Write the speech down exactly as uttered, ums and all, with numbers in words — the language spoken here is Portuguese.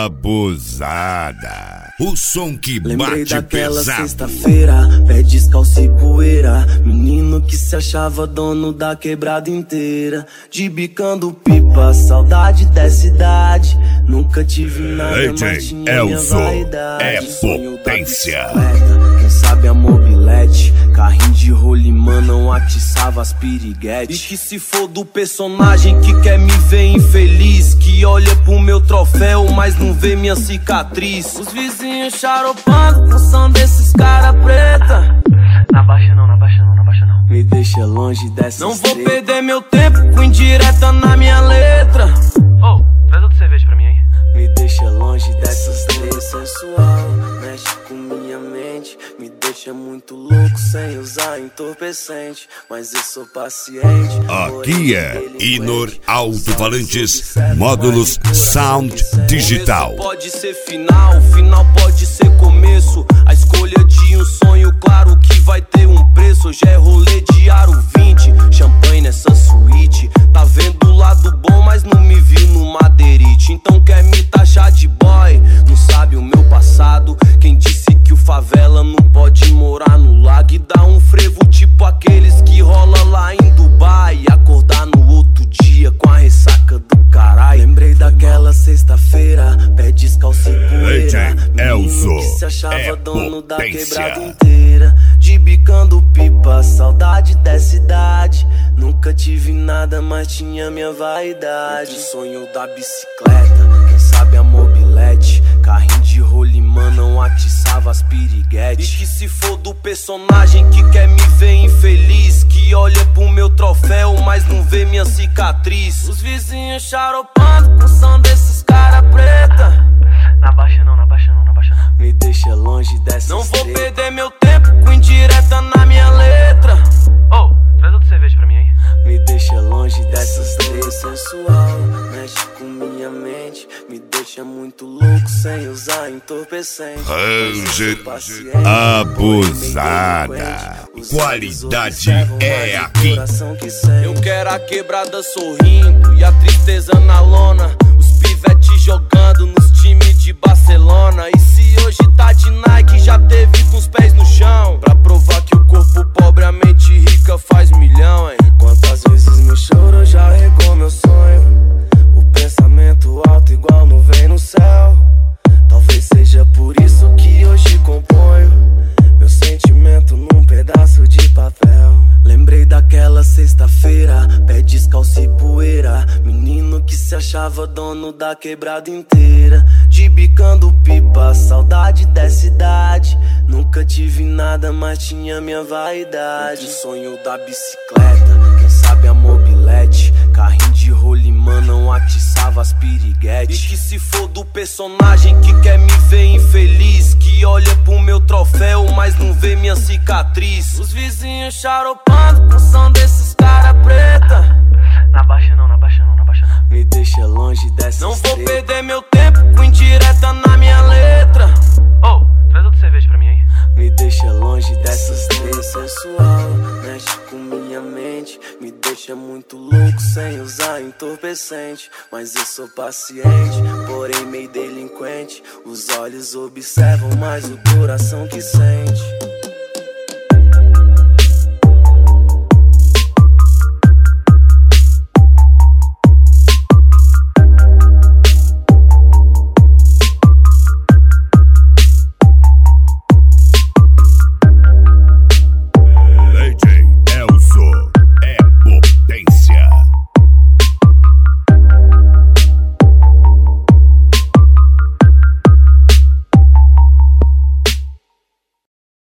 Abusada. O som que Lembrei bate daquela pesado. sexta-feira, pé descalço e poeira. Menino que se achava dono da quebrada inteira. De bicando pipa, saudade dessa idade. Nunca tive nada, Ei, mas tinha é minha o som, vaidade. é Sonho da potência. bicicleta, quem sabe a mobilete. Carrinho de rolimã não atiçava as piriguetes. E que se for do personagem que quer me ver infeliz, que olha pro meu troféu, mas não vê minha cicatriz. Os vizinhos charopando com som desses cara preta. Na baixa não, na baixa não, na baixa não. Me deixa longe dessa. Não vou perder meu tempo com indireta na minha letra. Ô, oh, traz outra cerveja pra mim, hein? Me deixa longe dessas três sensual. Mexe com minha mente, me deixa muito louco sem usar entorpecente. Mas eu sou paciente. Aqui é Inor Alto-Falantes, módulos Sound Digital. Pode ser final, final pode ser começo. A escolha de um sonho, claro que vai ter um preço. Hoje é rolê de aro vinte, champanhe nessa suíte. Tá vendo o lado bom, mas não me viu no madeirite. Então quer me taxar de boy, não sabe o meu passado. Quem disse que o favela não pode morar no lago e dar um frevo tipo aqueles que rola lá em Dubai, e acordar no outro dia com a ressaca do caralho. Lembrei daquela sexta-feira, pé descalço e poeira. Menino que se achava dono da quebrada inteira. De bicando pipa, saudade dessa idade. Nunca tive nada, mas tinha minha vaidade. Sonho da bicicleta, quem sabe a mobilete. Carrinho de rolimã não atiçava as piriguetes. E que se for do personagem que quer me ver infeliz, que olha pro meu troféu, mas não vê minha cicatriz. Os vizinhos charopando com som desses cara preta. Na baixa não, na baixa não, na baixa não. Me deixa longe dessas. Não vou perder meu tempo com indireta na minha letra. Ô, oh, traz outra cerveja pra mim, hein? Me deixa longe dessas três sensual. Mexe com minha mente, me deixa muito louco sem usar entorpecente. Ranger Abusada. Qualidade é aqui. Eu quero a quebrada sorrindo e a tristeza na lona. Os pivetes jogando nos times de Barcelona. E se hoje tá de Nike, já teve com os pés no chão. Pra provar que o corpo pobre, a mente rica faz milhão, hein? Quantas vezes meu choro já regou meu sonho. O pensamento alto igual nuvem no céu. Talvez seja por isso que hoje componho meu sentimento num pedaço de papel. Lembrei daquela sexta-feira, pé descalço e poeira. Menino que se achava dono da quebrada inteira. De bicando pipa, saudade dessa idade. Nunca tive nada, mas tinha minha vaidade. Sonho da bicicleta, quem sabe a mobilete. Carrinho de rolimã não atiçava as piriguetes. E que se for do personagem que quer me ver infeliz, que olha pro meu troféu, mas não vê minha cicatriz. Os vizinhos charopando com som desses cara preta. Na baixa não, na baixa não, na baixa não. Me deixa longe dessas. Não vou perder meu tempo com indireta na minha letra. Ô, oh, traz outra cerveja pra mim, hein? Me deixa longe dessas três sensual. Mexe com minha mente, me deixa muito louco sem usar entorpecente. Mas eu sou paciente, porém meio delinquente. Os olhos observam, mas o coração que sente.